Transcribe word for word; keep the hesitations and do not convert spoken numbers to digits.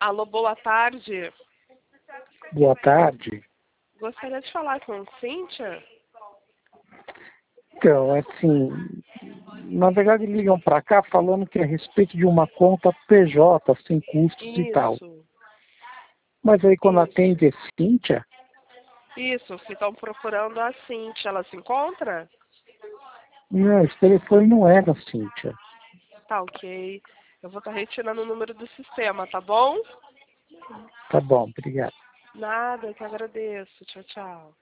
Alô, boa tarde. Boa tarde. Gostaria de falar com Cíntia? Então, assim, na verdade ligam para cá falando que é a respeito de uma conta P J, sem custos e tal. Isso. Mas aí quando Isso. atende é Cíntia? Isso, que estão procurando a Cíntia. Ela se encontra? Não, esse telefone não é da Cíntia. Tá, ok. Eu vou estar retirando o número do sistema, tá bom? Tá bom, obrigado. Nada, eu que agradeço. Tchau, tchau.